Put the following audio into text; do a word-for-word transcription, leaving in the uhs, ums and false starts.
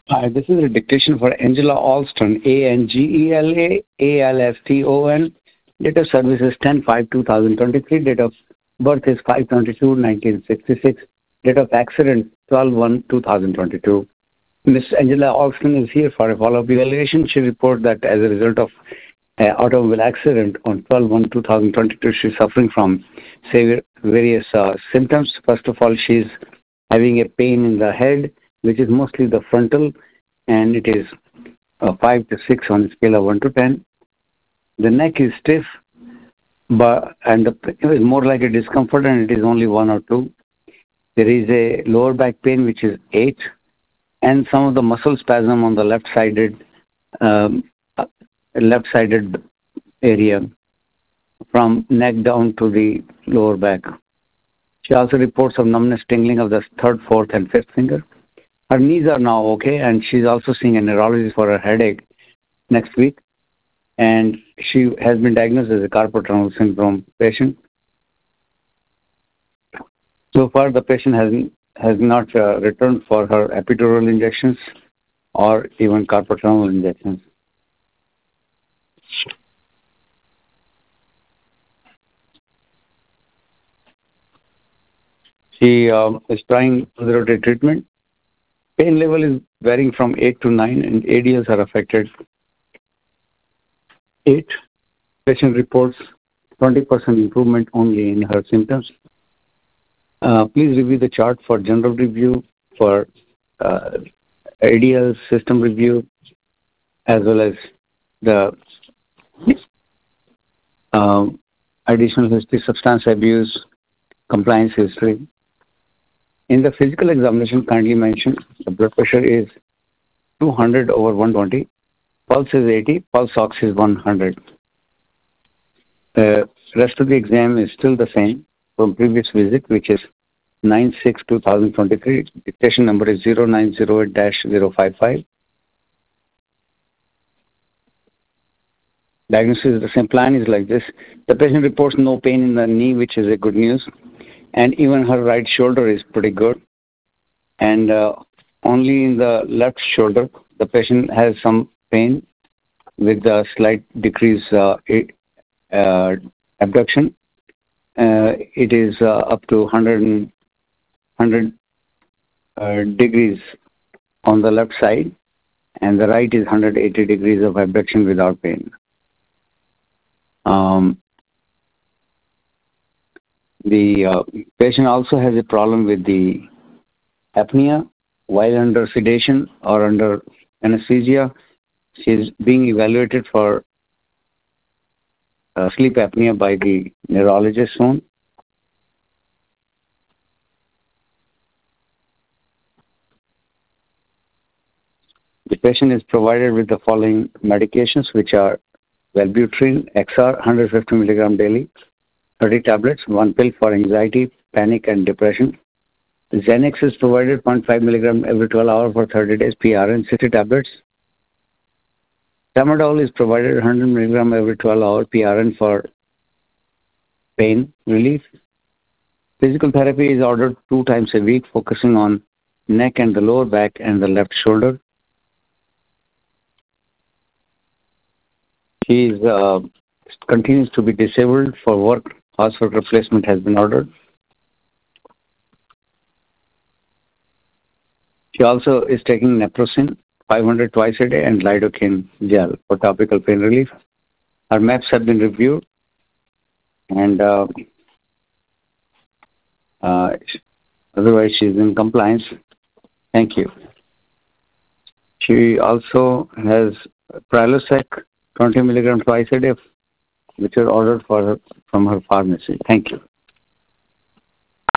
Hi, this is a dictation for Angela Alston, A N G E L A A L S T O N. Date of service is ten five two thousand twenty-three. Date of birth is five twenty-two nineteen sixty-six. Date of accident twelve one two thousand twenty-two. Miss Angela Alston is here for a follow-up evaluation. She reports that as a result of an automobile accident on twelve one two thousand twenty-two, she's suffering from severe various uh, symptoms. First of all, she's having a pain in the head, which is mostly the frontal, and it is uh, five to six on a scale of one to ten. The neck is stiff, but and the, it is more like a discomfort, and it is only one or two. There is a lower back pain, which is eight, and some of the muscle spasm on the left-sided um, uh, left-sided area from neck down to the lower back. She also reports of numbness, tingling of the third, fourth, and fifth finger. Her knees are now okay, and she's also seeing a neurologist for her headache next week. And she has been diagnosed as a carpal tunnel syndrome patient. So far, the patient has has not uh, returned for her epidural injections or even carpal tunnel injections. She uh, is trying conservative treatment. Pain level is varying from eight to nine, and A D Ls are affected. eight. Patient reports twenty percent improvement only in her symptoms. Uh, please review the chart for general review, for uh, A D L system review, as well as the um, additional history, substance abuse, compliance history. In the physical examination, kindly mention the blood pressure is two hundred over one twenty, pulse is eighty, pulse ox is one hundred. The rest of the exam is still the same from previous visit, which is nine six two thousand twenty-three. Dictation number is zero nine zero eight dash zero five five. Diagnosis is the same. Plan is like this. The patient reports no pain in the knee, which is a good news. And even her right shoulder is pretty good. And uh, only in the left shoulder, the patient has some pain with a slight decrease uh, uh, abduction. Uh, it is uh, up to one hundred, one hundred uh, degrees on the left side, and the right is one hundred eighty degrees of abduction without pain. Um, the uh, patient also has a problem with the apnea while under sedation or under anesthesia. She is being evaluated for uh, sleep apnea by the neurologist soon. The patient is provided with the following medications, which are Wellbutrin X R one hundred fifty milligram daily, thirty tablets, one pill for anxiety, panic, and depression. Xanax is provided zero point five milligram every twelve hours for thirty days, P R N, sixty tablets. Tramadol is provided one hundred milligram every twelve hours, P R N, for pain relief. Physical therapy is ordered two times a week, focusing on neck and the lower back and the left shoulder. She is, uh, continues to be disabled for work. Hospital replacement has been ordered. She also is taking naproxen five hundred twice a day and lidocaine gel for topical pain relief. Her maps have been reviewed, and uh, uh, otherwise she is in compliance. Thank you. She also has Prilosec twenty milligram twice a day, which are ordered for her from her pharmacy. Thank you.